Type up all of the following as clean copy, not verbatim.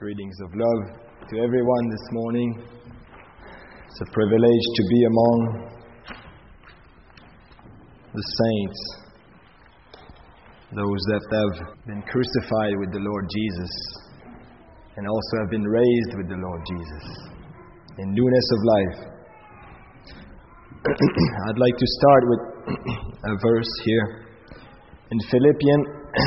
Greetings of love to everyone this morning. It's a privilege to be among the saints, those that have been crucified with the Lord Jesus and also have been raised with the Lord Jesus in newness of life. I'd like to start with a verse here in Philippians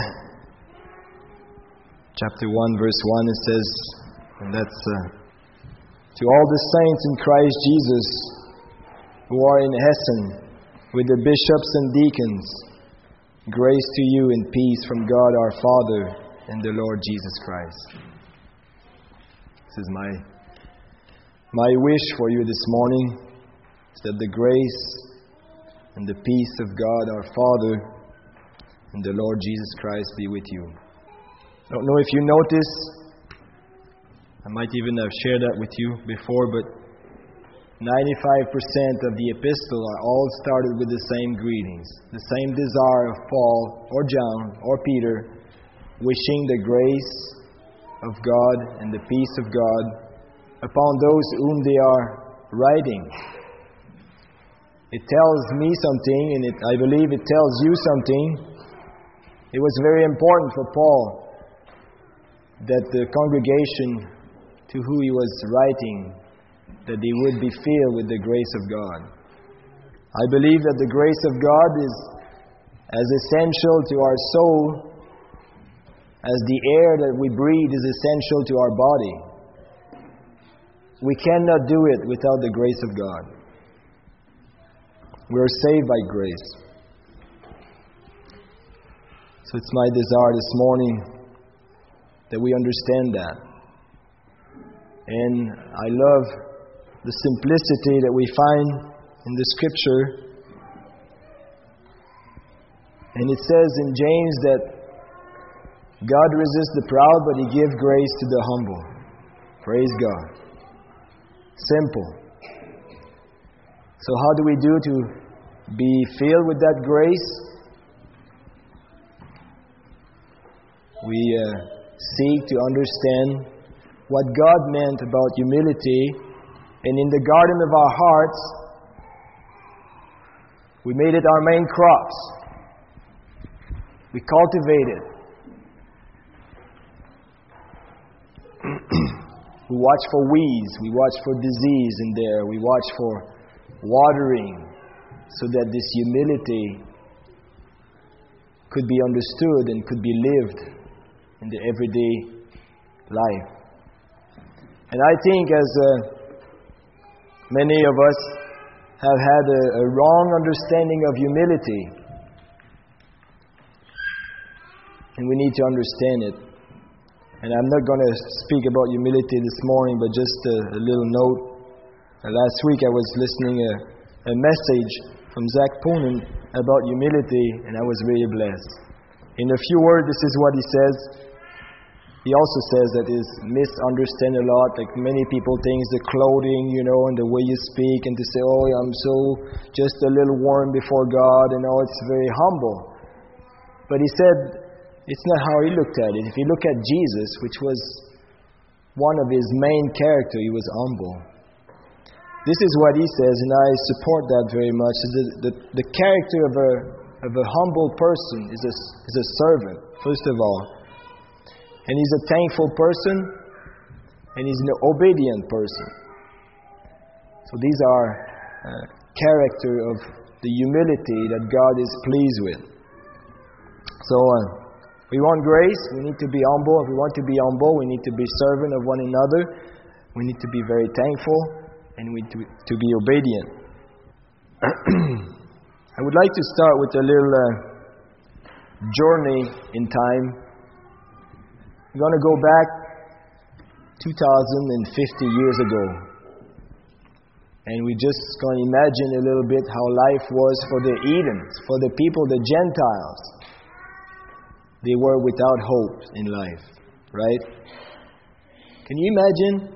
chapter 1 verse 1. It says, and that's to all the saints in Christ Jesus who are in Essen, with the bishops and deacons, grace to you and peace from God our Father and the Lord Jesus Christ. This is my wish for you this morning, is that the grace and the peace of God our Father and the Lord Jesus Christ be with you. I don't know if you notice, I might even have shared that with you before, but 95% of the epistle are all started with the same greetings, the same desire of Paul or John or Peter, wishing the grace of God and the peace of God upon those whom they are writing. It tells me something, and I believe it tells you something. It was very important for Paul that the congregation to who he was writing, that they would be filled with the grace of God. I believe that the grace of God is as essential to our soul as the air that we breathe is essential to our body. We cannot do it without the grace of God. We are saved by grace. So it's my desire this morning that we understand that. And I love the simplicity that we find in the Scripture. And it says in James that God resists the proud, but He gives grace to the humble. Praise God. Simple. So how do we do to be filled with that grace? We seek to understand what God meant about humility, and in the garden of our hearts, we made it our main crops. We cultivate it. We watch for weeds, we watch for disease in there, we watch for watering, so that this humility could be understood and could be lived in the everyday life. And I think as many of us have had a wrong understanding of humility, and we need to understand it. And I'm not going to speak about humility this morning, but just a little note. Last week I was listening a message from Zach Poonen about humility, and I was really blessed. In a few words, this is what he says. He also says that is misunderstood a lot. Like many people think the clothing, and the way you speak, and to say, oh, I'm so just a little warm before God, and it's very humble. But he said it's not how he looked at it. If you look at Jesus, which was one of his main character, he was humble. This is what he says, and I support that very much. The character of a humble person is a servant, first of all. And he's a thankful person, and he's an obedient person. So these are character of the humility that God is pleased with. So we want grace, we need to be humble. If we want to be humble, we need to be servant of one another. We need to be very thankful, and we need to be obedient. I would like to start with a little journey in time. We're going to go back 2,050 years ago. And we're just going to imagine a little bit how life was for the heathens, for the people, the Gentiles. They were without hope in life, right? Can you imagine?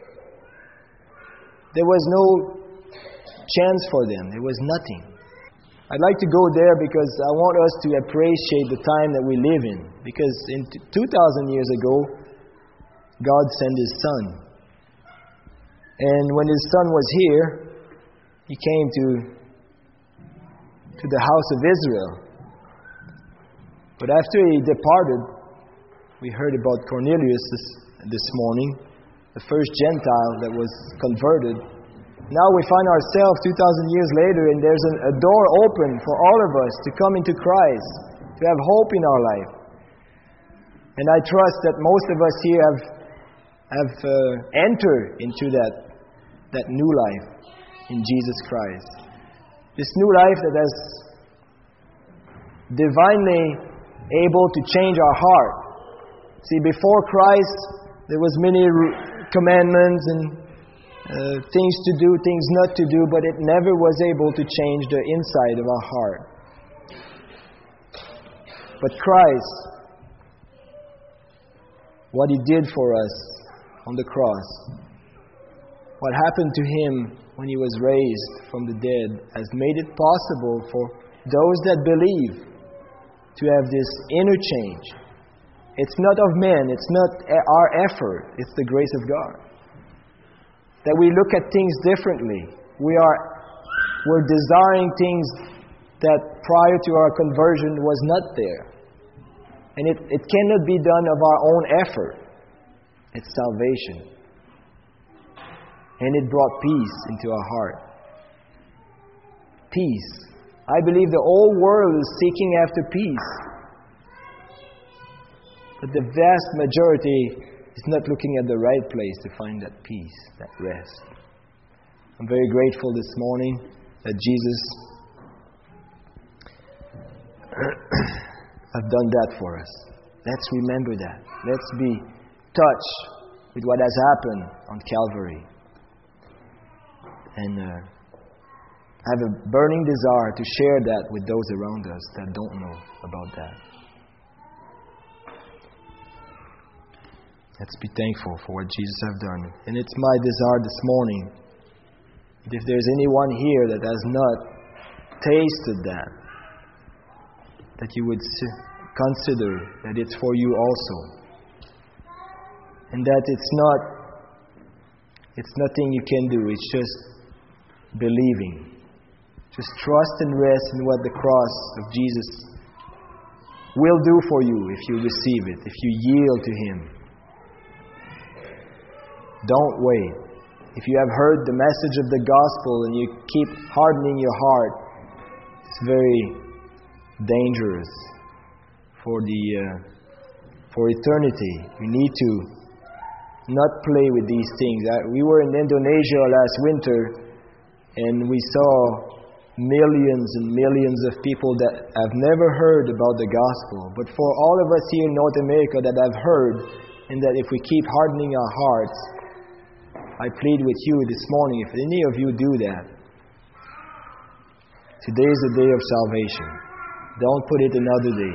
There was no chance for them. There was nothing. I'd like to go there because I want us to appreciate the time that we live in. Because in 2,000 years ago, God sent His Son. And when His Son was here, He came to the house of Israel. But after He departed, we heard about Cornelius this morning, the first Gentile that was converted. Now we find ourselves 2,000 years later, and there's a door open for all of us to come into Christ, to have hope in our life. And I trust that most of us here have entered into that new life in Jesus Christ. This new life that has divinely able to change our heart. See, before Christ, there was many commandments and things to do, things not to do, but it never was able to change the inside of our heart. But Christ, what He did for us on the cross, what happened to Him when He was raised from the dead, has made it possible for those that believe to have this inner change. It's not of men, it's not our effort, it's the grace of God. That we look at things differently. We're desiring things that prior to our conversion was not there. And it cannot be done of our own effort. It's salvation. And it brought peace into our heart. Peace. I believe the whole world is seeking after peace. But the vast majority is not looking at the right place to find that peace, that rest. I'm very grateful this morning that Jesus has done that for us. Let's remember that. Let's be touched with what has happened on Calvary. And have a burning desire to share that with those around us that don't know about that. Let's be thankful for what Jesus has done. And it's my desire this morning that if there's anyone here that has not tasted that you would consider that it's for you also. And that it's nothing you can do. It's just believing. Just trust and rest in what the cross of Jesus will do for you if you receive it, if you yield to Him. Don't wait. If you have heard the message of the gospel and you keep hardening your heart, it's very dangerous for eternity. We need to not play with these things. We were in Indonesia last winter, and we saw millions and millions of people that have never heard about the gospel. But for all of us here in North America that have heard, and that if we keep hardening our hearts, I plead with you this morning, if any of you do that, today is the day of salvation. Don't put it another day.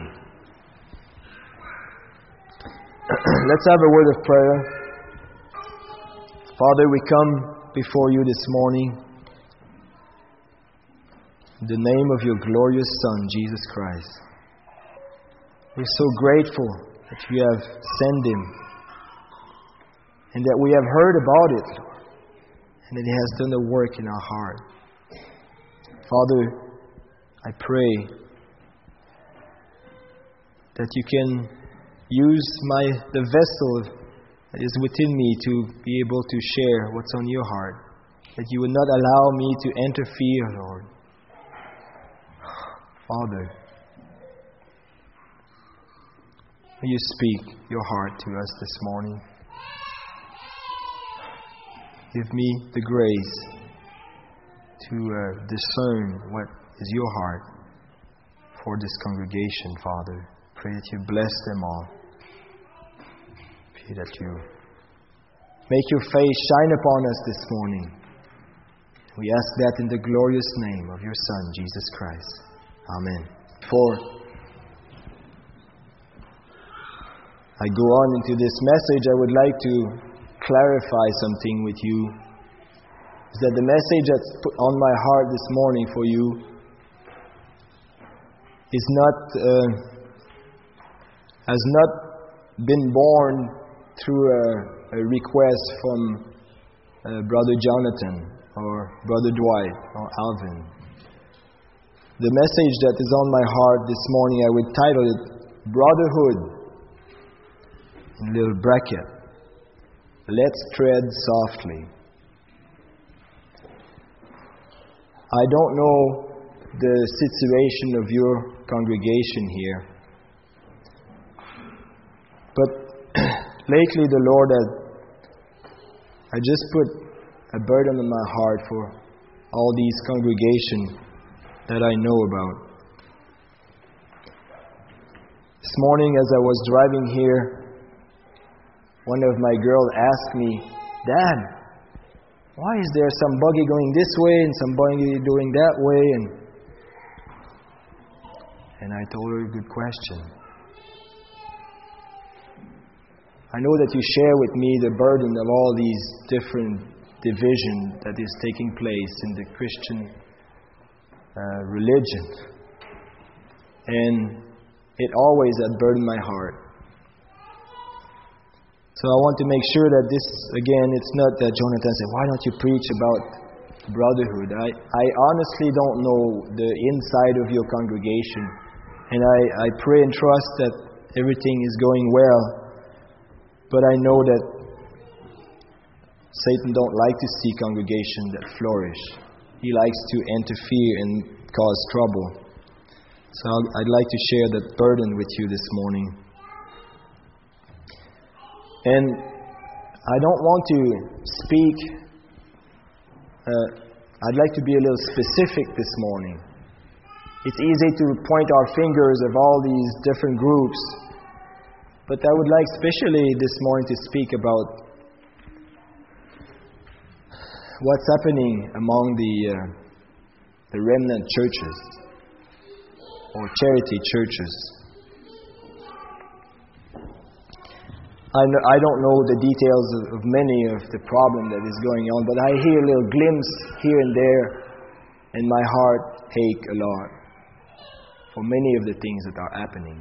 Let's have a word of prayer. Father, we come before you this morning in the name of your glorious Son, Jesus Christ. We're so grateful that you have sent Him and that we have heard about it, Lord, and that He has done the work in our heart. Father, I pray that you can use the vessel that is within me to be able to share what's on your heart. That you would not allow me to interfere, Lord. Father, will you speak your heart to us this morning? Give me the grace to discern what is your heart for this congregation, Father. Pray that you bless them all. Pray that you make your face shine upon us this morning. We ask that in the glorious name of your Son, Jesus Christ. Amen. Before I go on into this message, I would like to clarify something with you. Is that the message that's put on my heart this morning for you is has not been born through a request from Brother Jonathan or Brother Dwight or Alvin. The message that is on my heart this morning, I would title it Brotherhood, in a little bracket. Let's tread softly. I don't know the situation of your congregation here, but lately the Lord I just put a burden on my heart for all these congregations that I know about. This morning as I was driving here, one of my girls asked me, "Dad, why is there some buggy going this way and some buggy going that way?" And I told her, "Good question. I know that you share with me the burden of all these different divisions that is taking place in the Christian religion. And it always had burdened my heart. So I want to make sure that this, again, it's not that Jonathan said, "Why don't you preach about brotherhood?" I honestly don't know the inside of your congregation. And I pray and trust that everything is going well. But I know that Satan don't like to see congregations that flourish. He likes to interfere and cause trouble. So I'd like to share that burden with you this morning. And I don't want to speak, I'd like to be a little specific this morning. It's easy to point our fingers of all these different groups, but I would like especially this morning to speak about what's happening among the remnant churches or charity churches. I don't know the details of many of the problem that is going on, but I hear a little glimpse here and there, and my heart ache a lot for many of the things that are happening.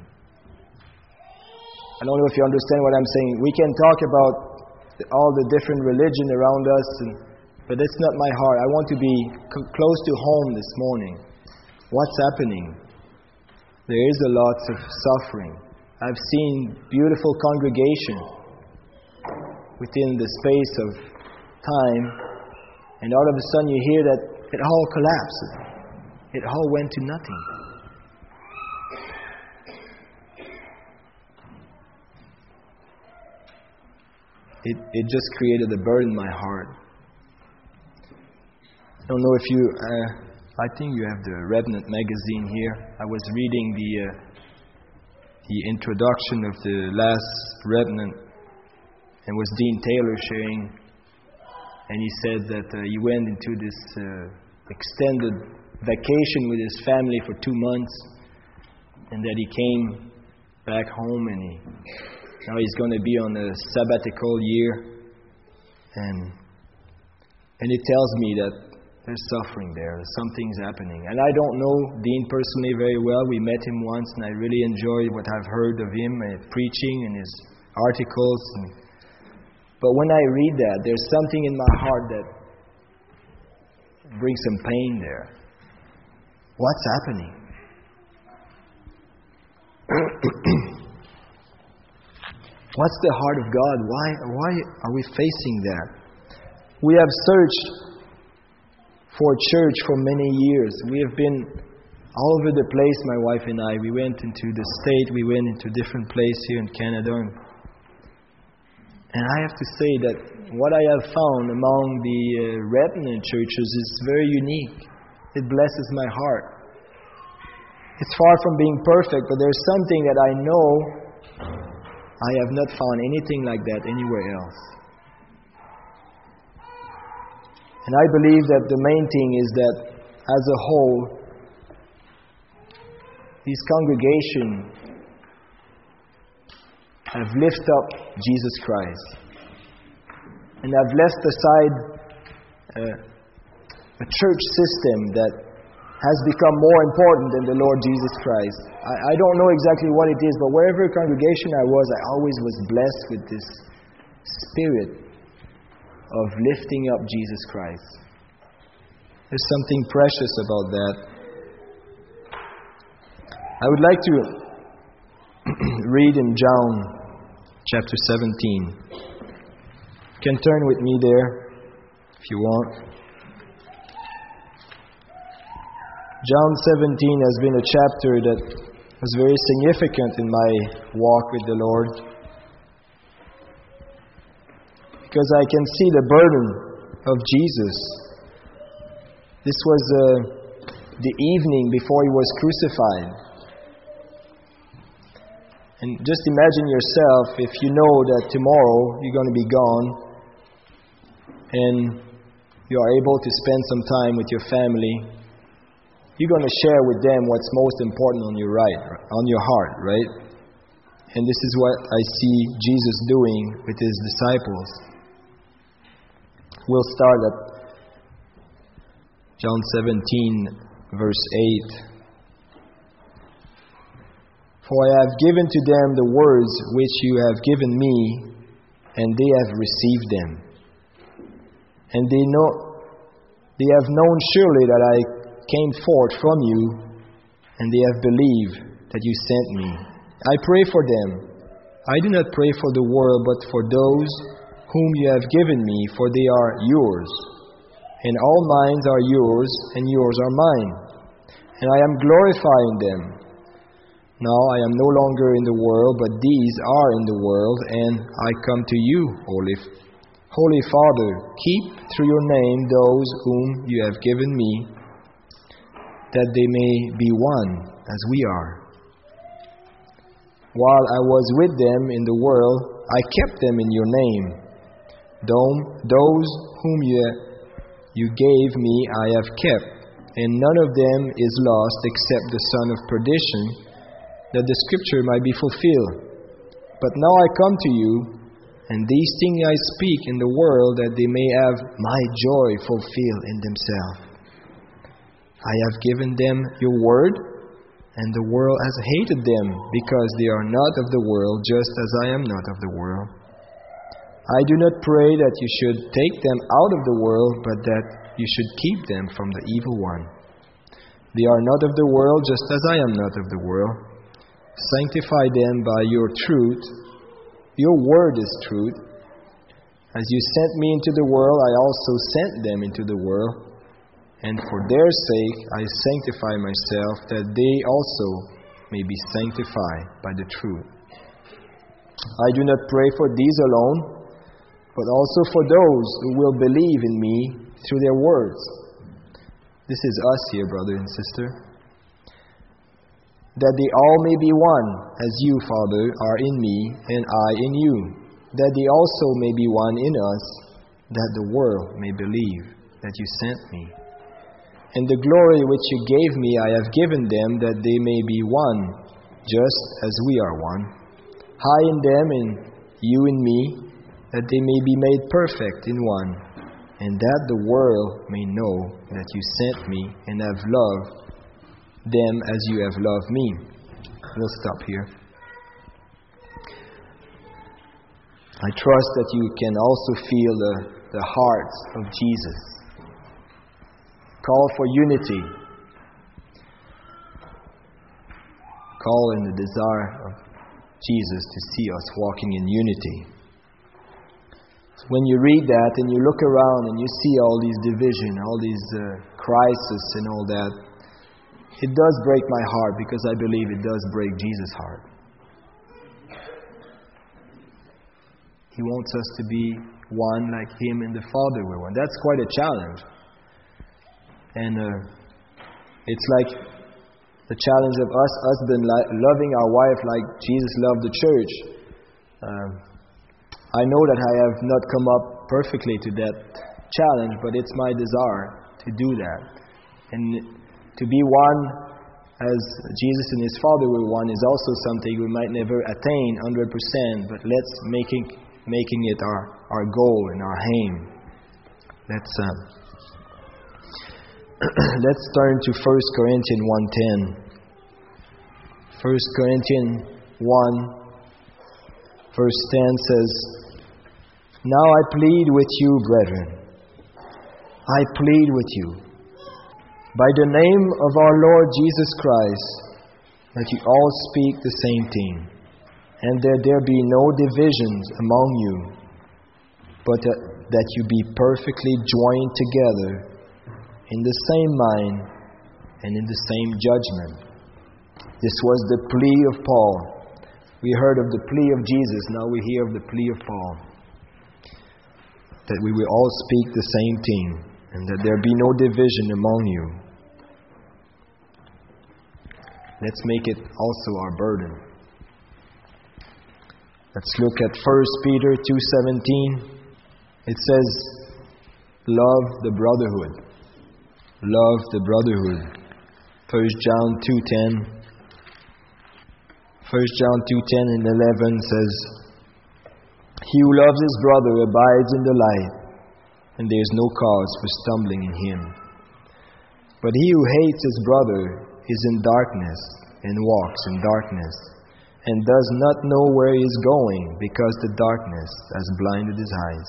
I don't know if you understand what I'm saying. We can talk about all the different religion around us, but that's not my heart. I want to be close to home this morning. What's happening? There is a lot of suffering. I've seen beautiful congregation within the space of time, and all of a sudden you hear that it all collapsed. It all went to nothing. It just created a burden in my heart. I don't know if you, I think you have the Remnant magazine here. I was reading the introduction of the last Remnant, and was Dean Taylor sharing, and he said that he went into this extended vacation with his family for 2 months, and that he came back home, and now he's going to be on a sabbatical year, and it tells me that there's suffering there. Something's happening. And I don't know Dean personally very well. We met him once, and I really enjoyed what I've heard of him preaching and his articles. But when I read that, there's something in my heart that brings some pain there. What's happening? What's the heart of God? Why are we facing that? We have searched for church for many years. We have been all over the place, my wife and I. We went into the state, we went into different places here in Canada. And I have to say that what I have found among the remnant churches is very unique. It blesses my heart. It's far from being perfect, but there's something that I know I have not found anything like that anywhere else. And I believe that the main thing is that, as a whole, these congregations have lifted up Jesus Christ and have left aside a church system that has become more important than the Lord Jesus Christ. I don't know exactly what it is, but wherever congregation I was always was blessed with this spirit of lifting up Jesus Christ. There's something precious about that. I would like to read in John chapter 17. You can turn with me there if you want. John 17 has been a chapter that was very significant in my walk with the Lord, because I can see the burden of Jesus. This was the evening before He was crucified. And just imagine yourself if you know that tomorrow you're going to be gone and you are able to spend some time with your family. You're going to share with them what's most important on your heart, right? And this is what I see Jesus doing with His disciples. We'll start at John 17, verse 8. For I have given to them the words which you have given me, and they have received them. And they have known surely that I came forth from you, and they have believed that you sent me. I pray for them. I do not pray for the world, but for those whom you have given me, for they are yours. And all minds are yours, and yours are mine. And I am glorifying them. Now I am no longer in the world, but these are in the world, and I come to you, Holy Father, keep through your name those whom you have given me, that they may be one as we are. While I was with them in the world, I kept them in your name. Those whom you gave me I have kept, and none of them is lost except the son of perdition, that the scripture might be fulfilled. But now I come to you, and these things I speak in the world, that they may have my joy fulfilled in themselves. I have given them your word, and the world has hated them, because they are not of the world, just as I am not of the world. I do not pray that you should take them out of the world, but that you should keep them from the evil one. They are not of the world, just as I am not of the world. Sanctify them by your truth. Your word is truth. As you sent me into the world, I also sent them into the world. And for their sake I sanctify myself, that they also may be sanctified by the truth. I do not pray for these alone, but also for those who will believe in me through their words. This is us here, brother and sister. That they all may be one, as you, Father, are in me, and I in you. That they also may be one in us, that the world may believe that you sent me. And the glory which you gave me I have given them, that they may be one, just as we are one. I in them, and you in me, that they may be made perfect in one, and that the world may know that you sent me, and have loved them as you have loved me. We'll stop here. I trust that you can also feel the heart of Jesus. Call for unity. Call in the desire of Jesus to see us walking in unity. So when you read that and you look around and you see all these division, all these crises and all that, it does break my heart, because I believe it does break Jesus' heart. He wants us to be one like Him and the Father were one. That's quite a challenge. And it's like the challenge of us husband loving our wife like Jesus loved the church. I know that I have not come up perfectly to that challenge, but it's my desire to do that. And to be one as Jesus and His Father were one is also something we might never attain 100%, but let's making it our goal and our aim. Let's turn to 1 Corinthians 1:10. 1 Corinthians 1 verse 10 says, Now I plead with you, brethren. I plead with you, by the name of our Lord Jesus Christ, that you all speak the same thing, and that there be no divisions among you, but that you be perfectly joined together in the same mind and in the same judgment. This was the plea of Paul. We heard of the plea of Jesus, now we hear of the plea of Paul. That we will all speak the same thing, and that there be no division among you. Let's make it also our burden. Let's look at 1 Peter 2:17. It says, love the brotherhood. Love the brotherhood. 1 John 2:10. 1 John 2:10 and 11 says, he who loves his brother abides in the light, and there is no cause for stumbling in him. But he who hates his brother is in darkness and walks in darkness, and does not know where he is going, because the darkness has blinded his eyes.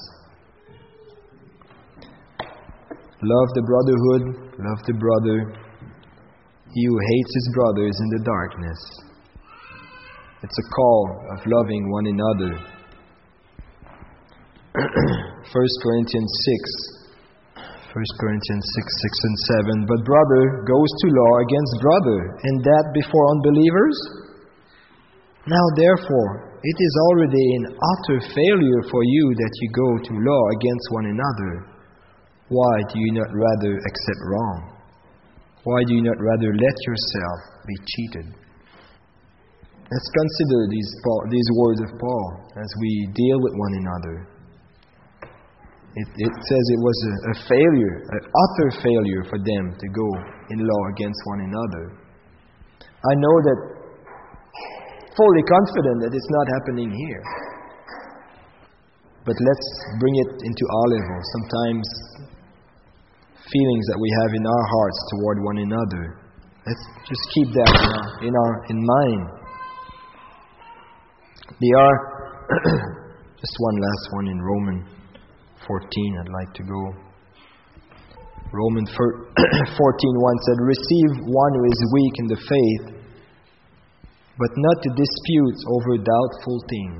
Love the brotherhood, love the brother. He who hates his brother is in the darkness. It's a call of loving one another. 1 Corinthians 6, 6 and 7. But brother goes to law against brother, and that before unbelievers? Now therefore, it is already an utter failure for you that you go to law against one another. Why do you not rather accept wrong? Why do you not rather let yourself be cheated? Let's consider these words of Paul as we deal with one another. It says it was a failure, an utter failure for them to go in law against one another. I know that, fully confident that it's not happening here. But let's bring it into our level. Sometimes feelings that we have in our hearts toward one another. Let's just keep that in mind. There are just one last one in Romans 14. I'd like to go. Romans 14:1 said, receive one who is weak in the faith, but not to dispute over doubtful things.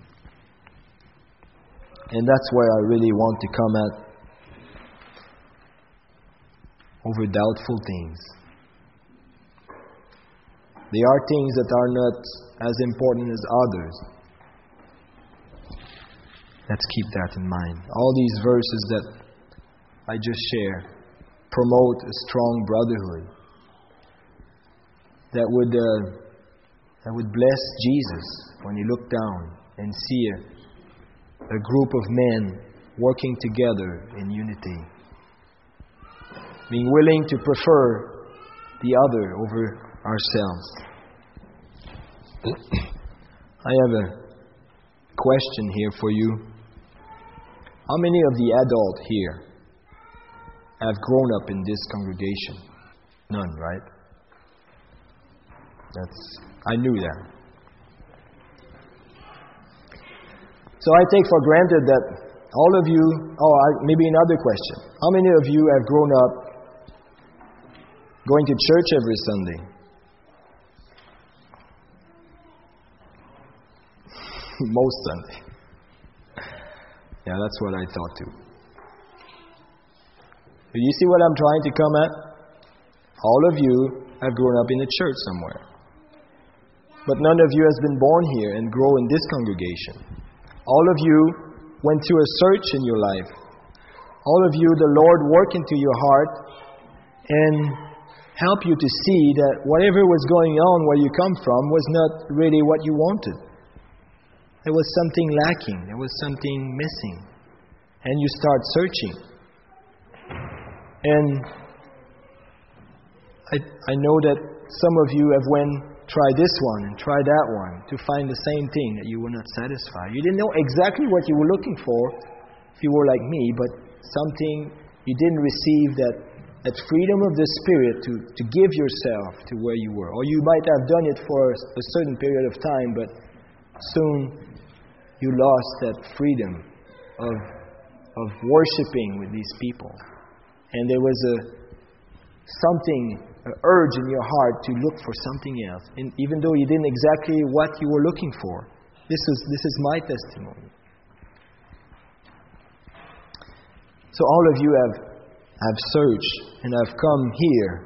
And that's where I really want to come at. Over doubtful things. There are things that are not as important as others. Let's keep that in mind. All these verses that I just shared promote a strong brotherhood that would bless Jesus when he looked down and see a group of men working together in unity, being willing to prefer the other over ourselves. I have a question here for you. How many of the adults here have grown up in this congregation? None, right? I knew that. So I take for granted that all of you, maybe another question. How many of you have grown up going to church every Sunday? Most Sunday. Yeah, that's what I thought too. Do you see what I'm trying to come at? All of you have grown up in a church somewhere. But none of you has been born here and grow in this congregation. All of you went through a search in your life. All of you, the Lord worked into your heart and helped you to see that whatever was going on where you come from was not really what you wanted. There was something lacking. There was something missing. And you start searching. And I know that some of you have tried this one and tried that one to find the same thing that you were not satisfied. You didn't know exactly what you were looking for if you were like me, but something you didn't receive that freedom of the Spirit to give yourself to where you were. Or you might have done it for a certain period of time, but soon you lost that freedom of worshiping with these people. And there was an urge in your heart to look for something else. And even though you didn't exactly what you were looking for. This is my testimony. So all of you have searched and have come here.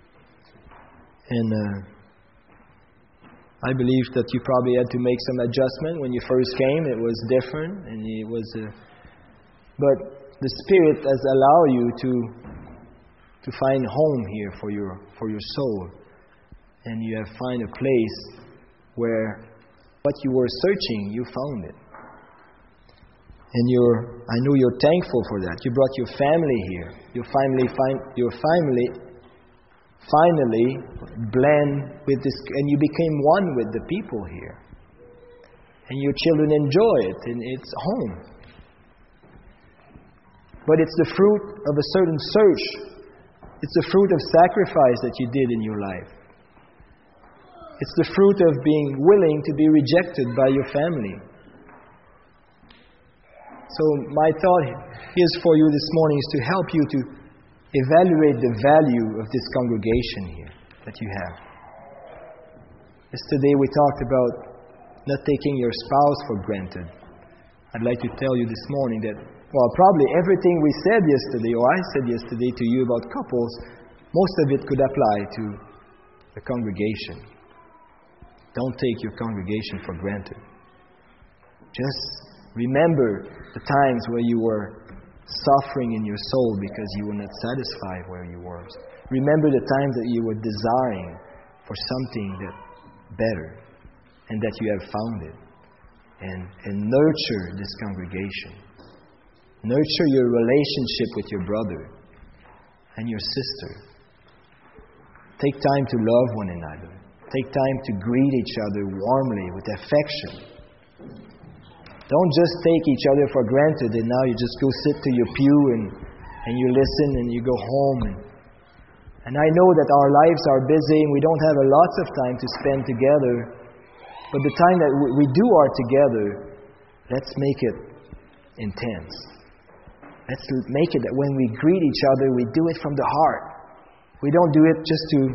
And I believe that you probably had to make some adjustment. When you first came, it was different. And it was, but the Spirit has allowed you to find home here for your soul. And you have found a place where what you were searching, you found it. And I know you're thankful for that. You brought your family here. Your family finally blend with this, and you became one with the people here. And your children enjoy it, and it's home. But it's the fruit of a certain search. It's the fruit of sacrifice that you did in your life. It's the fruit of being willing to be rejected by your family. So my thought is for you this morning is to help you to evaluate the value of this congregation here that you have. Yesterday we talked about not taking your spouse for granted. I'd like to tell you this morning that, well, probably everything we said yesterday, or I said yesterday to you about couples, most of it could apply to the congregation. Don't take your congregation for granted. Just remember the times where you were suffering in your soul because you were not satisfied where you were. Remember the times that you were desiring for something that better, and that you have found it. And nurture this congregation. Nurture your relationship with your brother and your sister. Take time to love one another. Take time to greet each other warmly with affection. Don't just take each other for granted and now you just go sit to your pew and you listen and you go home. And I know that our lives are busy and we don't have lots of time to spend together. But the time that we do are together, let's make it intense. Let's make it that when we greet each other, we do it from the heart. We don't do it just to,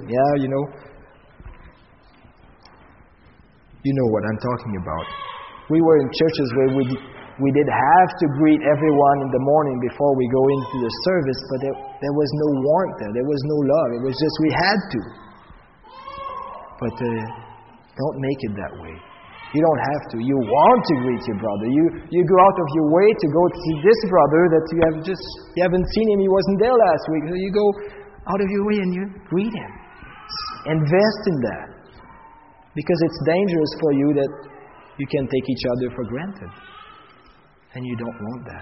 You know what I'm talking about. We were in churches where we did have to greet everyone in the morning before we go into the service, but there was no warmth there. There was no love. It was just we had to. But don't make it that way. You don't have to. You want to greet your brother. You go out of your way to go to see this brother that you haven't seen him. He wasn't there last week. So you go out of your way and you greet him. Invest in that. Because it's dangerous for you that you can take each other for granted. And you don't want that.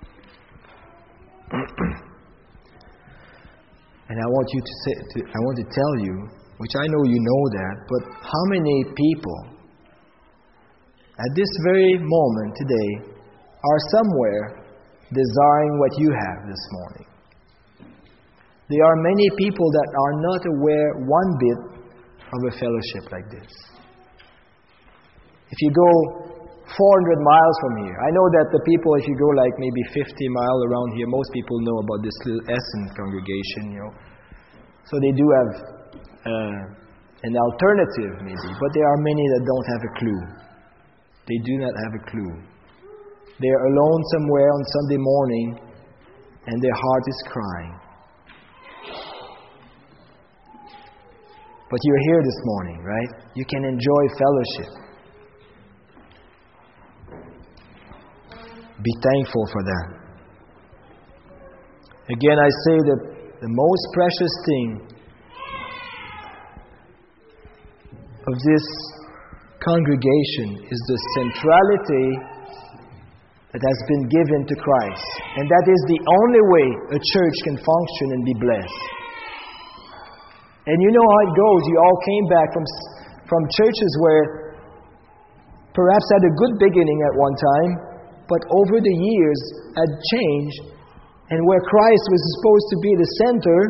And I want to tell you, which I know you know that, but how many people at this very moment today are somewhere desiring what you have this morning? There are many people that are not aware one bit of a fellowship like this. If you go 400 miles from here, I know that the people, if you go like maybe 50 miles around here, most people know about this little Essen congregation, So they do have an alternative maybe, but there are many that don't have a clue. They do not have a clue. They are alone somewhere on Sunday morning and their heart is crying. But you're here this morning, right? You can enjoy fellowship. Be thankful for that. Again, I say that the most precious thing of this congregation is the centrality that has been given to Christ. And that is the only way a church can function and be blessed. And you know how it goes. You all came back from churches where perhaps had a good beginning at one time, but over the years had changed, and where Christ was supposed to be the center,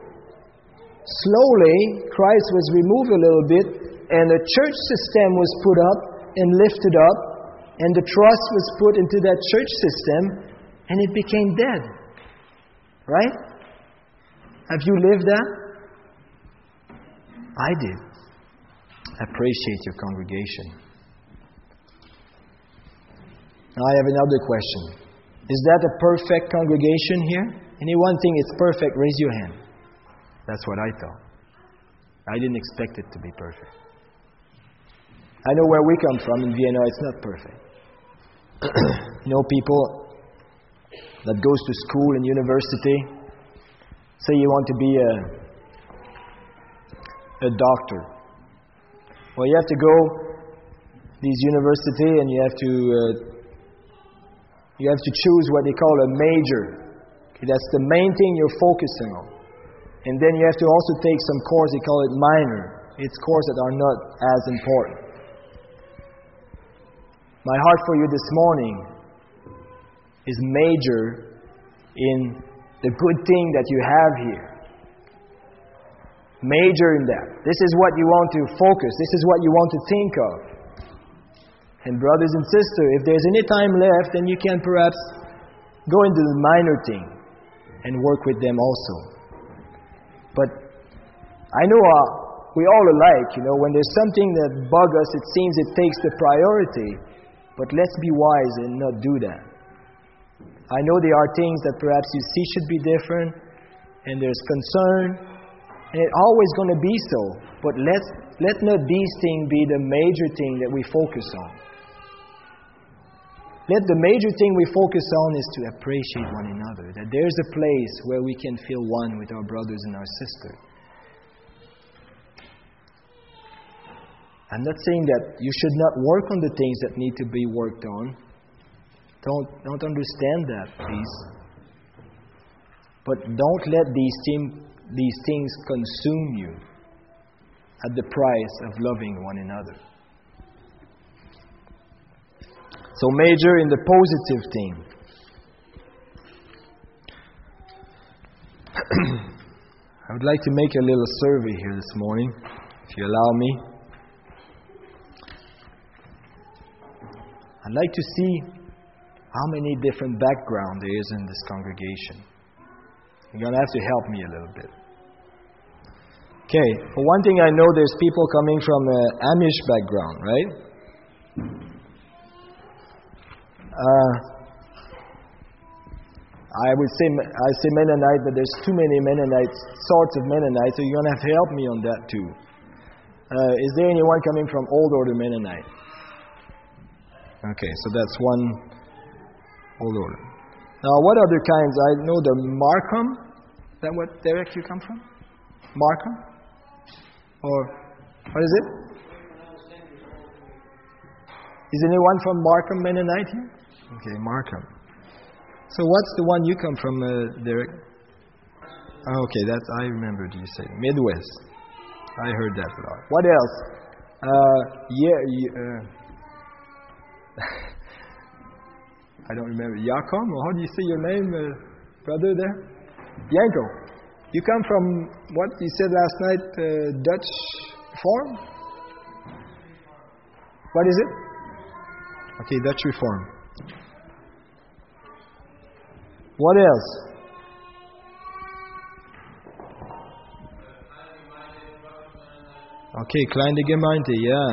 slowly Christ was removed a little bit, and a church system was put up and lifted up, And the trust was put into that church system, and it became dead. Right? Have you lived that? I did. I appreciate your congregation. Now I have another question. Is that a perfect congregation here? Anyone think it's perfect? Raise your hand. That's what I thought. I didn't expect it to be perfect. I know where we come from in Vienna, it's not perfect. People that goes to school and university, say you want to be a doctor. Well, you have to go these university and you have to choose what they call a major. Okay, that's the main thing you're focusing on. And then you have to also take some course, they call it minor. It's courses that are not as important. My heart for you this morning is major in the good thing that you have here. Major in that. This is what you want to focus. This is what you want to think of. And brothers and sisters, if there's any time left, then you can perhaps go into the minor thing and work with them also. But I know we all alike, when there's something that bugs us, it seems it takes the priority. But let's be wise and not do that. I know there are things that perhaps you see should be different, and there's concern, and it's always going to be so. But let not these things be the major thing that we focus on. Let the major thing we focus on is to appreciate one another, that there's a place where we can feel one with our brothers and our sisters. I'm not saying that you should not work on the things that need to be worked on. Don't understand that, please. But don't let these things consume you at the price of loving one another. So major in the positive thing. I would like to make a little survey here this morning, if you allow me. I'd like to see how many different backgrounds there is in this congregation. You're going to have to help me a little bit. Okay, for one thing I know there's people coming from an Amish background, right? I say Mennonite, but there's too many sorts of Mennonites, so you're going to have to help me on that too. Is there anyone coming from Old Order Mennonite? Okay, so that's one Old Order. Now, what other kinds? I know the Markham. Is that what Derek you come from? Markham? Or what is it? Is anyone from Markham Mennonite here? Okay, Markham. So what's the one you come from, Derek? Oh, okay, I remembered you say Midwest. I heard that a lot. What else? I don't remember. Yakom? Or how do you say your name, brother there? Yanko. You come from what you said last night, Dutch Reform? What is it? Okay, Dutch Reform. What else? Okay, Kleine Gemeinde, yeah.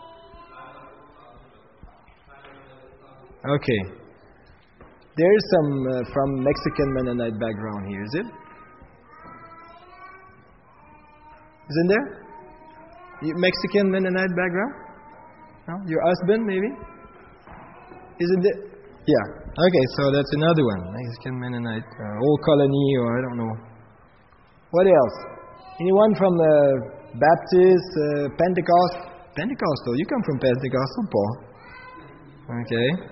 Okay. There is some from Mexican Mennonite background here, is it? Isn't there? Mexican Mennonite background? No? Your husband, maybe? Isn't it? Yeah. Okay, so that's another one. Mexican Mennonite, Old Colony, or I don't know. What else? Anyone from Baptist, Pentecostal? You come from Pentecostal, Paul. Okay.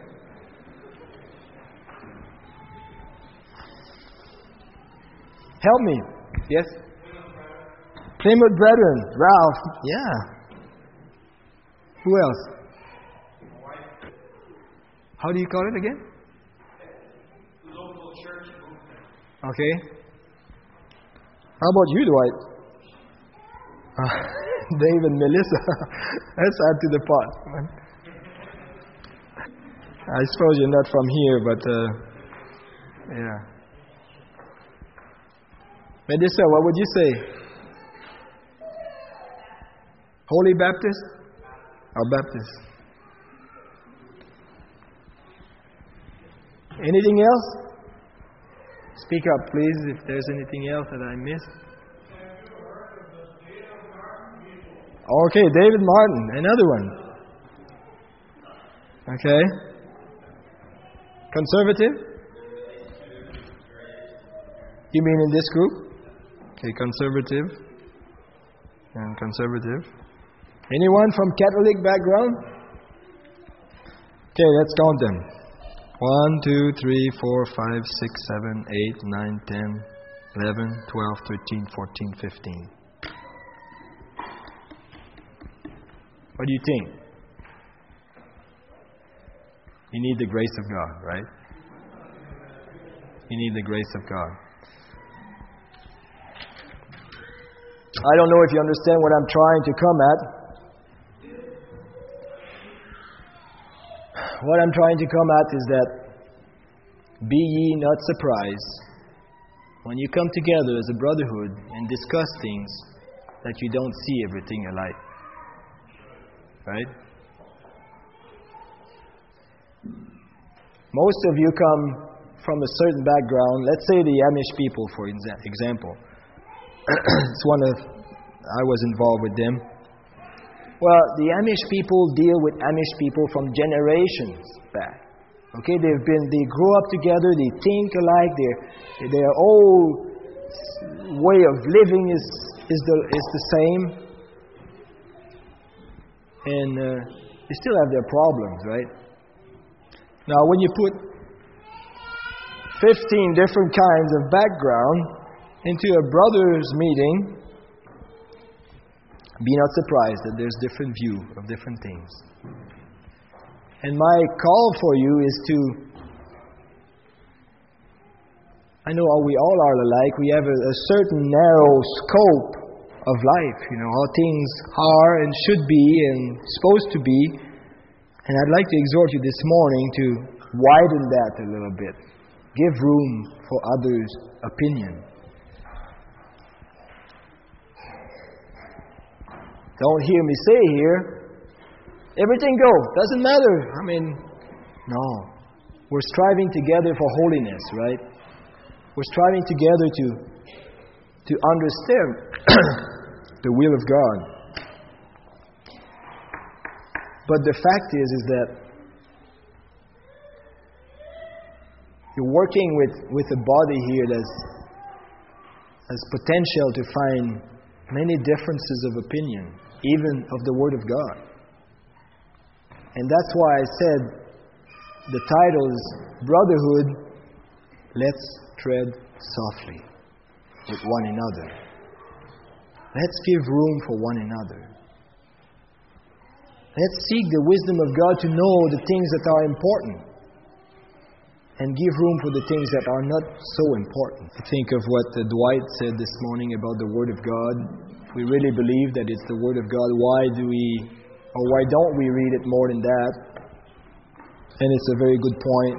Help me. Yes? Plymouth Brethren. Ralph. Yeah. Who else? How do you call it again? Local church movement. Okay. How about you, Dwight? Dave and Melissa. Let's add to the pot. I suppose you're not from here, but yeah. Melissa, what would you say? Holy Baptist or Baptist? Anything else? Speak up, please, if there's anything else that I missed. Okay, David Martin, another one. Okay. Conservative? You mean in this group? Okay, conservative. And conservative. Anyone from Catholic background? Okay, let's count them. 1, 2, 3, 4, 5, 6, 7, 8, 9, 10, 11, 12, 13, 14, 15. What do you think? You need the grace of God, right? You need the grace of God. I don't know if you understand what I'm trying to come at. What I'm trying to come at is that be ye not surprised when you come together as a brotherhood and discuss things that you don't see everything alike. Right? Most of you come from a certain background. Let's say the Amish people, for example. It's one of, I was involved with them. Well, the Amish people deal with Amish people from generations back. Okay, they grow up together, they think alike, their whole way of living is the same. And they still have their problems, right? Now, when you put 15 different kinds of background into a brothers' meeting, be not surprised that there's different view of different things. And my call for you is to, I know we all are alike, we have a certain narrow scope of life, how things are and should be and supposed to be. And I'd like to exhort you this morning to widen that a little bit. Give room for others' opinion. Don't hear me say here, everything go, doesn't matter. No. We're striving together for holiness, right? We're striving together to understand the will of God. But the fact is that you're working with a body here that has potential to find many differences of opinion, even of the Word of God. And that's why I said the title is Brotherhood, Let's Tread Softly with one another. Let's give room for one another. Let's seek the wisdom of God to know the things that are important and give room for the things that are not so important. I think of what Dwight said this morning about the Word of God. If we really believe that it's the Word of God, why don't we read it more than that? And it's a very good point.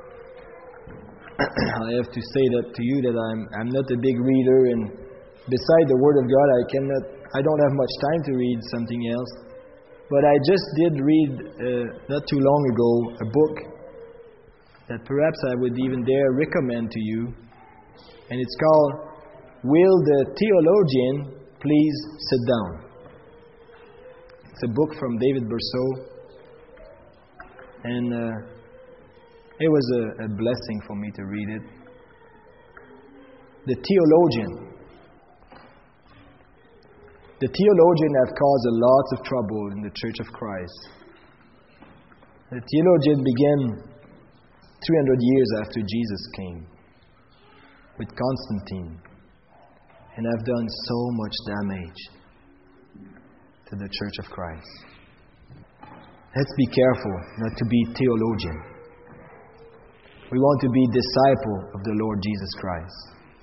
I have to say that to you that I'm not a big reader, and beside the Word of God, I don't have much time to read something else. But I just did read not too long ago a book that perhaps I would even dare recommend to you, and it's called "Will the Theologian Please Sit Down?" It's a book from David Berceau, and it was a blessing for me to read it. The theologian have caused a lot of trouble in the Church of Christ. The theologian began 300 years after Jesus came with Constantine, and have done so much damage to the Church of Christ. Let's be careful not to be theologian. We want to be disciple of the Lord Jesus Christ.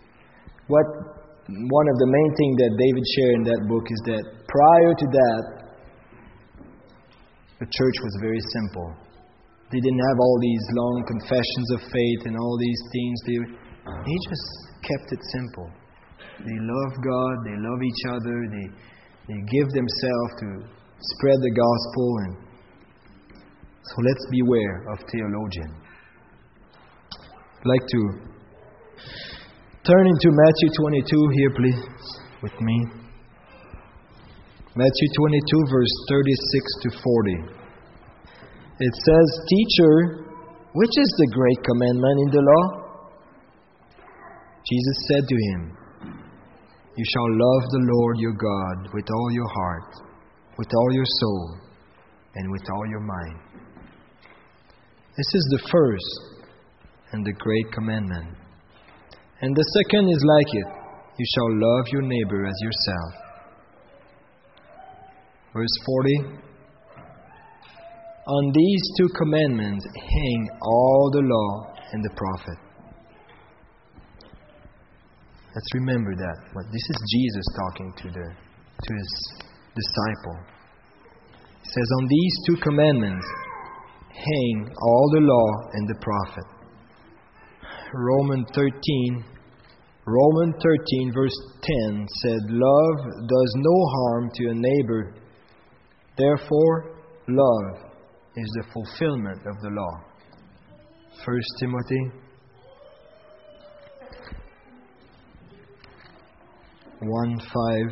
One of the main things that David shared in that book is that prior to that, the church was very simple. They didn't have all these long confessions of faith and all these things. They just kept it simple. They love God, they love each other, they give themselves to spread the gospel. And so let's beware of theologians. I'd like to turn into Matthew 22 here, please, with me. Matthew 22, verse 36 to 40. It says, "Teacher, which is the great commandment in the law?" Jesus said to him, "You shall love the Lord your God with all your heart, with all your soul, and with all your mind." This is the first and the great commandment. And the second is like it. You shall love your neighbor as yourself. Verse 40. On these two commandments hang all the law and the prophet. Let's remember that. This is Jesus talking to his disciple. He says, on these two commandments hang all the law and the prophet. Romans 13 verse 10 said, "Love does no harm to a neighbor. Therefore, love is the fulfillment of the law." 1 Timothy 1:5.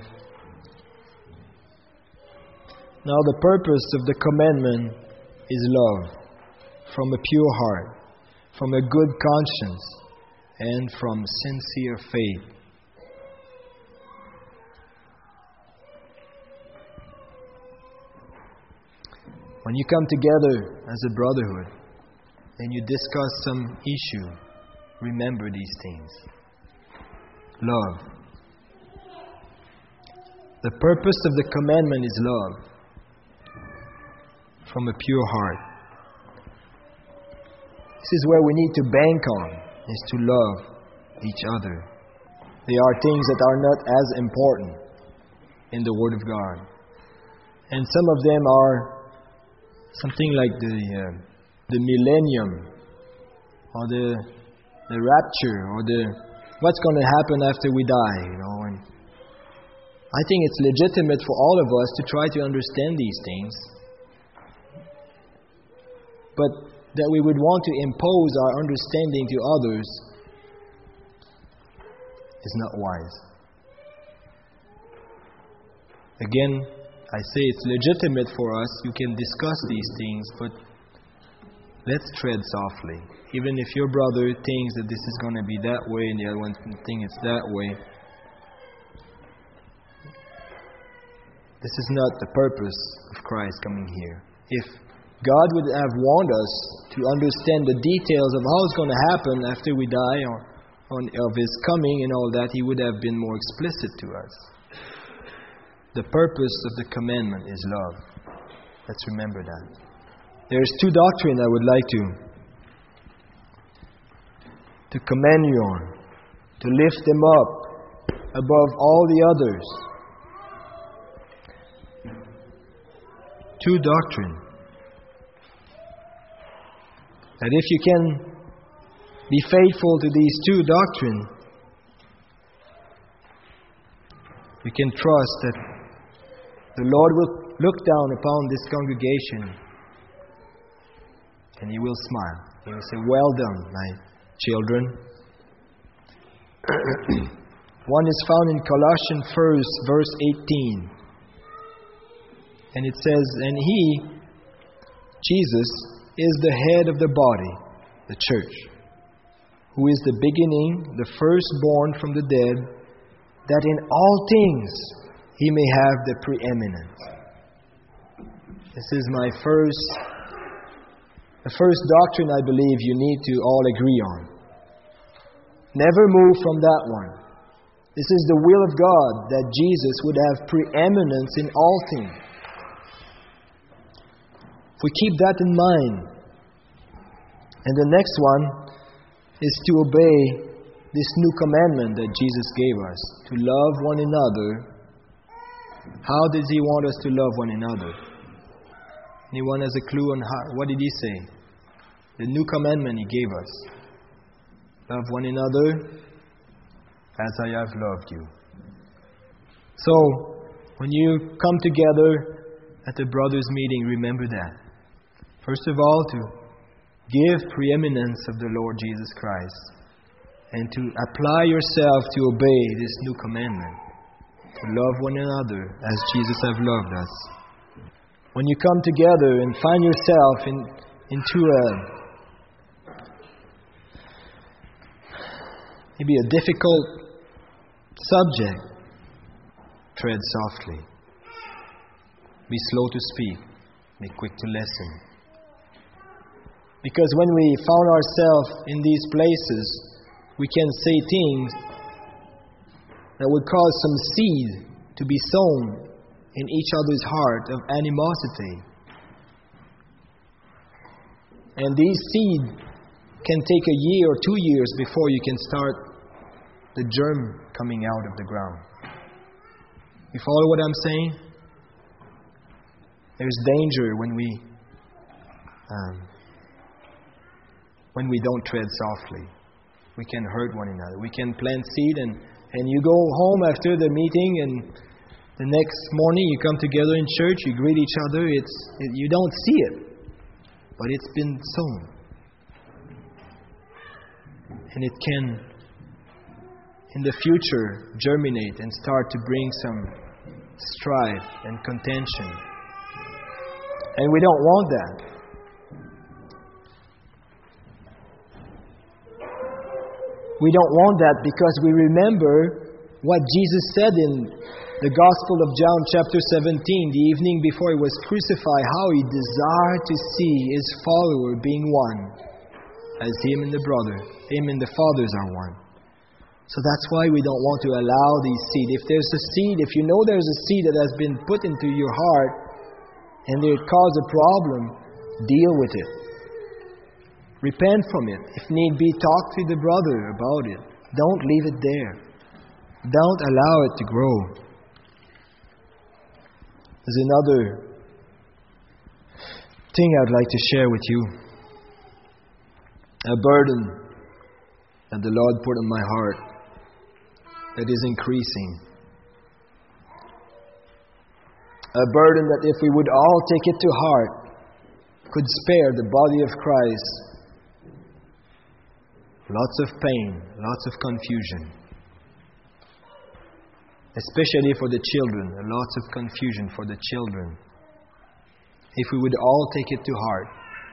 Now the purpose of the commandment is love, from a pure heart, from a good conscience, and from sincere faith. When you come together as a brotherhood and you discuss some issue, remember these things. Love. The purpose of the commandment is love, from a pure heart. This is where we need to bank on, is to love each other. There are things that are not as important in the Word of God. And some of them are something like the millennium, or the rapture, or what's going to happen after we die, And I think it's legitimate for all of us to try to understand these things, but that we would want to impose our understanding to others is not wise. Again, I say it's legitimate for us. You can discuss these things, but let's tread softly. Even if your brother thinks that this is going to be that way and the other one thinks it's that way, this is not the purpose of Christ coming here. If God would have warned us to understand the details of how it's going to happen after we die, or of His coming and all that, He would have been more explicit to us. The purpose of the commandment is love. Let's remember that. There's two doctrines I would like to commend you on, to lift them up above all the others. Two doctrines. That if you can be faithful to these two doctrines, you can trust that the Lord will look down upon this congregation and He will smile. He will say, "Well done, my children." One is found in Colossians 1, verse 18. And it says, "And He, Jesus, is the head of the body, the church, who is the beginning, the firstborn from the dead, that in all things He may have the preeminence." This is the first doctrine I believe you need to all agree on. Never move from that one. This is the will of God, that Jesus would have preeminence in all things. If we keep that in mind, and the next one is to obey this new commandment that Jesus gave us, to love one another. How does He want us to love one another? Anyone has a clue on what did He say? the new commandment He gave us. Love one another as I have loved you. So, when you come together at the brothers' meeting, remember that. First of all, to give preeminence of the Lord Jesus Christ and to apply yourself to obey this new commandment, to love one another as Jesus has loved us. When you come together and find yourself into maybe a difficult subject, tread softly. Be slow to speak. Be quick to listen. Because when we found ourselves in these places, we can say things that would cause some seed to be sown in each other's heart of animosity. And these seed can take a year or 2 years before you can start the germ coming out of the ground. You follow what I'm saying? There's danger when we don't tread softly. We can hurt one another. We can plant seed and you go home after the meeting and the next morning you come together in church, you greet each other. You don't see it, but it's been sown. And it can, in the future, germinate and start to bring some strife and contention. And we don't want that. We don't want that because we remember what Jesus said in the Gospel of John chapter 17, the evening before He was crucified, how He desired to see His follower being one, as Him and the Father are one. So that's why we don't want to allow these seed. If there's a seed, if you know there's a seed that has been put into your heart and it caused a problem, deal with it. Repent from it. If need be, talk to the brother about it. Don't leave it there. Don't allow it to grow. There's another thing I'd like to share with you. A burden that the Lord put on my heart that is increasing. A burden that if we would all take it to heart, could spare the body of Christ lots of pain, lots of confusion. Especially for the children, lots of confusion for the children. If we would all take it to heart.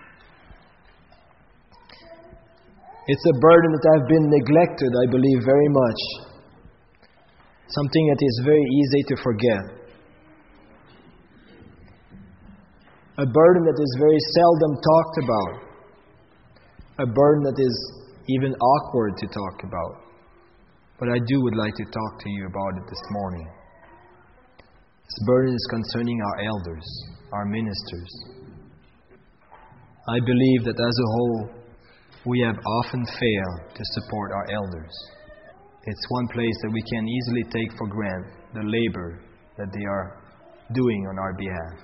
It's a burden that I've been neglected, I believe, very much. Something that is very easy to forget. A burden that is very seldom talked about. A burden that is even awkward to talk about. But I would like to talk to you about it this morning. This burden is concerning our elders, our ministers. I believe that as a whole, we have often failed to support our elders. It's one place that we can easily take for granted, the labor that they are doing on our behalf.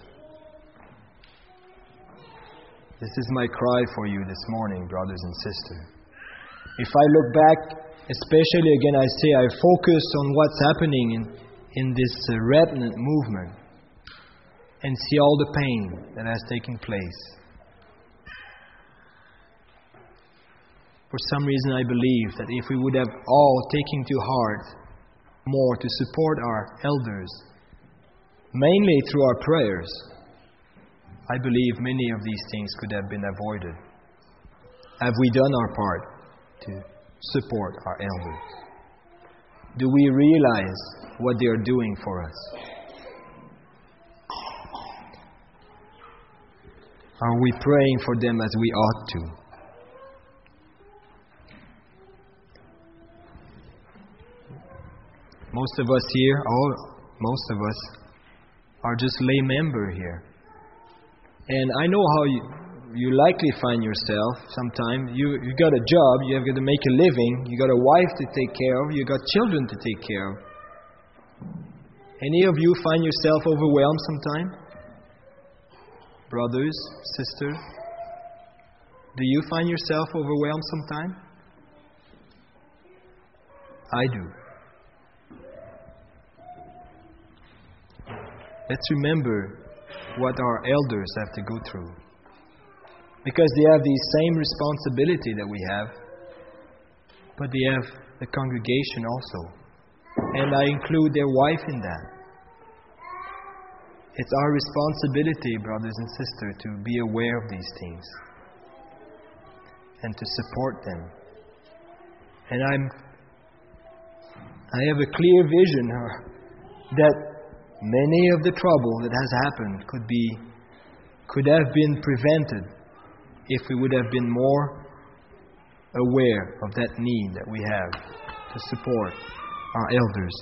This is my cry for you this morning, brothers and sisters. If I look back, especially again I say I focus on what's happening in this remnant movement and see all the pain that has taken place. For some reason I believe that if we would have all taken to heart more to support our elders, mainly through our prayers, I believe many of these things could have been avoided. Have we done our part to support our elders? Do we realize what they are doing for us? Are we praying for them as we ought to? Most of us here, most of us, are just lay member here. And I know how you likely find yourself sometime. You got a job, you have got to make a living, you got a wife to take care of, you got children to take care of. Any of you find yourself overwhelmed sometime? Brothers, sisters? Do you find yourself overwhelmed sometime? I do. Let's remember what our elders have to go through. Because they have the same responsibility that we have, but they have the congregation also. And I include their wife in that. It's our responsibility, brothers and sisters, to be aware of these things and to support them. And I have a clear vision that many of the trouble that has happened could have been prevented if we would have been more aware of that need that we have to support our elders.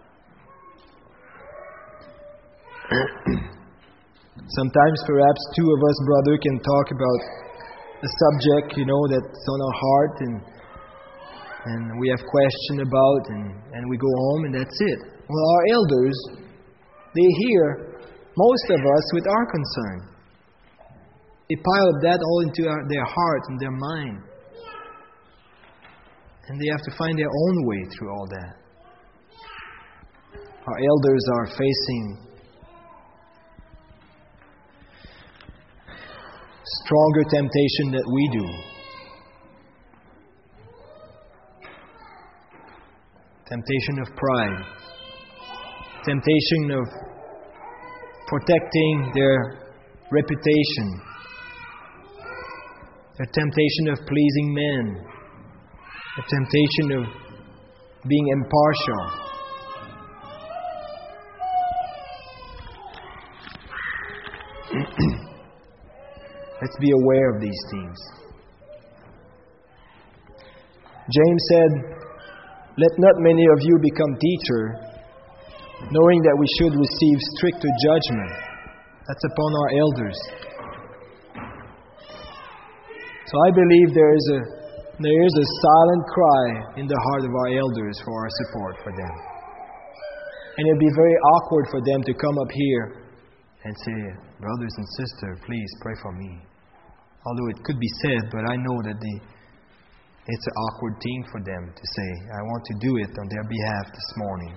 Sometimes perhaps two of us, brother, can talk about the subject, that's on our heart and we have question about and we go home and that's it. Well, our elders, they hear most of us with our concern. They pile up that all into their heart and their mind. And they have to find their own way through all that. Our elders are facing stronger temptation than we do. Temptation of pride. Temptation of protecting their reputation. The temptation of pleasing men. The temptation of being impartial. Let's be aware of these things. James said, "Let not many of you become teachers, knowing that we should receive stricter judgment." That's upon our elders. So I believe there is a silent cry in the heart of our elders for our support for them. And it would be very awkward for them to come up here and say, "Brothers and sisters, please pray for me." Although it could be said, but I know that it's an awkward thing for them to say. I want to do it on their behalf this morning.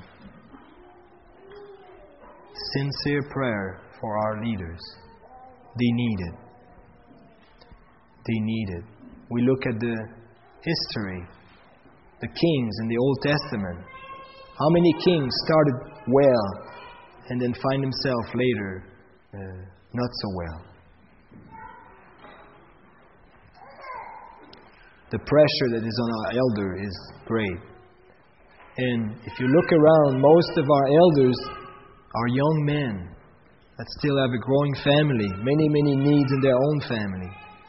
Sincere prayer for our leaders. They need it. They need it. We look at the history, the kings in the Old Testament. How many kings started well and then find themselves later not so well? The pressure that is on our elder is great. And if you look around, most of our elders are young men that still have a growing family, many, many needs in their own family.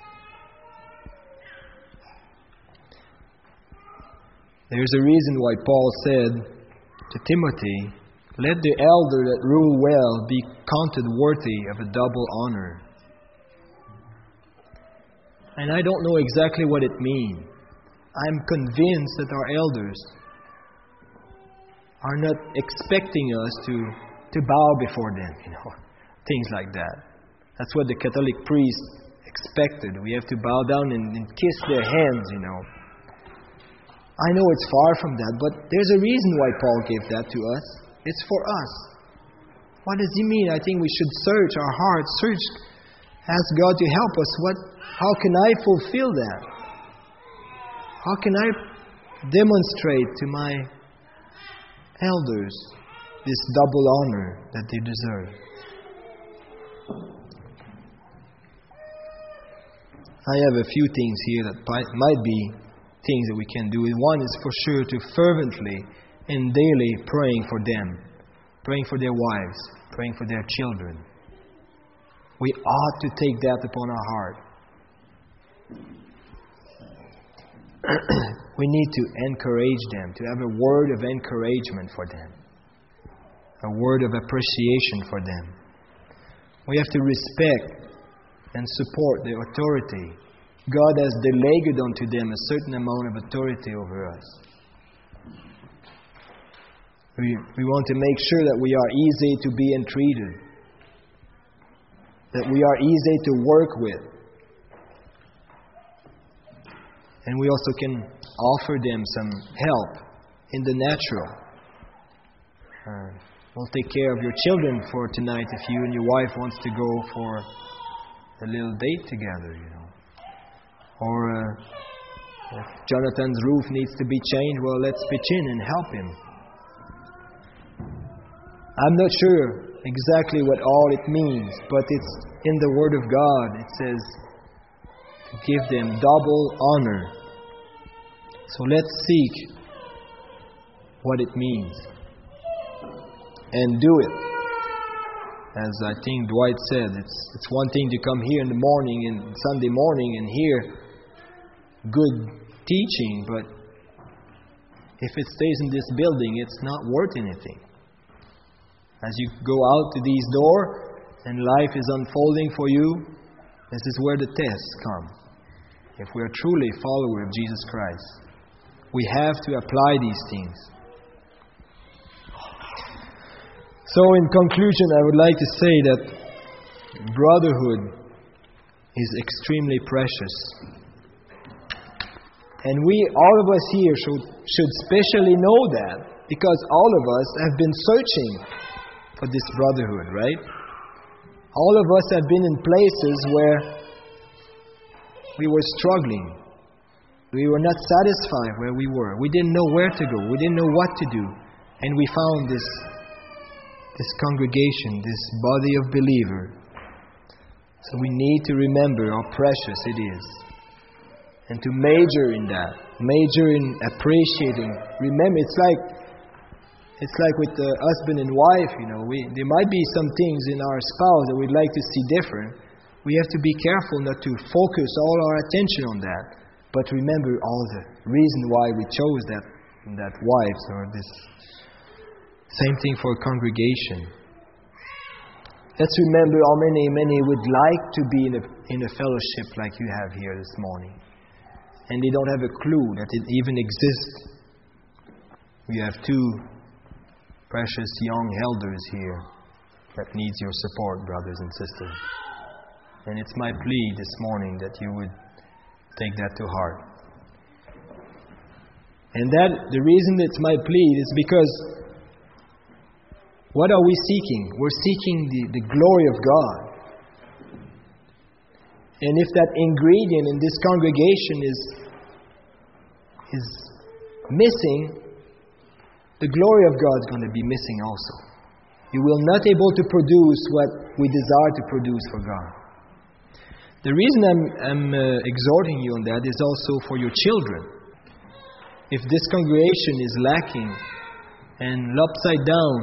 There's a reason why Paul said to Timothy, "Let the elder that rule well be counted worthy of a double honor." And I don't know exactly what it means. I'm convinced that our elders are not expecting us to bow before them, things like that. That's what the Catholic priest expected. We have to bow down and kiss their hands, I know it's far from that, but there's a reason why Paul gave that to us. It's for us. What does he mean? I think we should search our hearts, ask God to help us. How can I fulfill that? How can I demonstrate to my elders this double honor that they deserve? I have a few things here that might be things that we can do. One is for sure to fervently and daily praying for them, praying for their wives, praying for their children. We ought to take that upon our heart. We need to encourage them, to have a word of encouragement for them, a word of appreciation for them. We have to respect and support their authority. God has delegated unto them a certain amount of authority over us. We want to make sure that we are easy to be entreated, that we are easy to work with, And we also can offer them some help in the natural. We'll take care of your children for tonight if you and your wife wants to go for a little date together, Or if Jonathan's roof needs to be changed, well, let's pitch in and help him. I'm not sure exactly what all it means, but it's in the Word of God. It says to give them double honor. So let's seek what it means and do it. As I think Dwight said, it's one thing to come here in the morning and Sunday morning and hear good teaching, but if it stays in this building, it's not worth anything. As you go out to these doors and life is unfolding for you, this is where the tests come. If we are truly a follower of Jesus Christ, we have to apply these things. So in conclusion, I would like to say that brotherhood is extremely precious. And all of us here should specially know that, because all of us have been searching for this brotherhood, right? All of us have been in places where we were struggling. We were not satisfied where we were. We didn't know where to go. We didn't know what to do. And we found this congregation, this body of believers. So we need to remember how precious it is. And to major in that. Major in appreciating. Remember, it's like with the husband and wife, there might be some things in our spouse that we'd like to see different. We have to be careful not to focus all our attention on that, but remember all the reason why we chose that wife, or this. Same thing for a congregation. Let's remember how many would like to be in a fellowship like you have here this morning, and they don't have a clue that it even exists. We have two precious young elders here that needs your support, brothers and sisters. And it's my plea this morning that you would take that to heart. And the reason it's my plea is because what are we seeking? We're seeking the glory of God. And if that ingredient in this congregation is missing, the glory of God is going to be missing also. You will not be able to produce what we desire to produce for God. The reason I'm exhorting you on that is also for your children. If this congregation is lacking and upside down,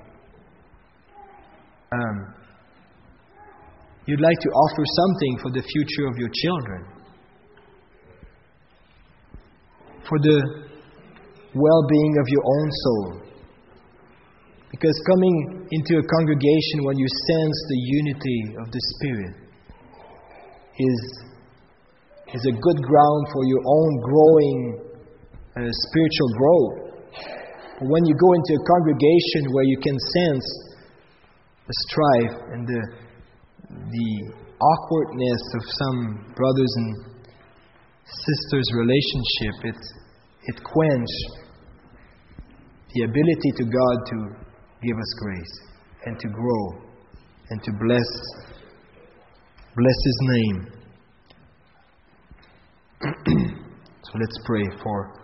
you'd like to offer something for the future of your children, for the well-being of your own soul. Because coming into a congregation when you sense the unity of the Spirit is a good ground for your own growing spiritual growth. But when you go into a congregation where you can sense the strife and the awkwardness of some brothers and sisters' relationship, it quenches the ability to God to give us grace and to grow and to bless His name. So let's pray for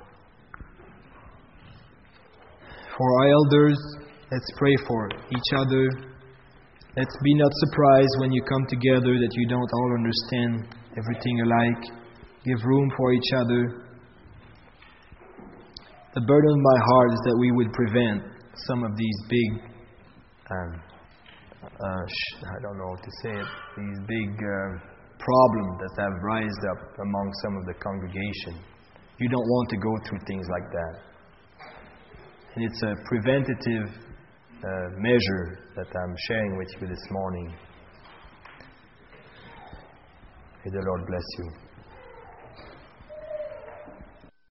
our elders. Let's pray for each other. Let's be not surprised when you come together that you don't all understand everything alike. Give room for each other. The burden of my heart is that we would prevent some of these big, I don't know how to say it, these big problems that have risen up among some of the congregation. You don't want to go through things like that. And it's a preventative measure that I'm sharing with you this morning. May the Lord bless you.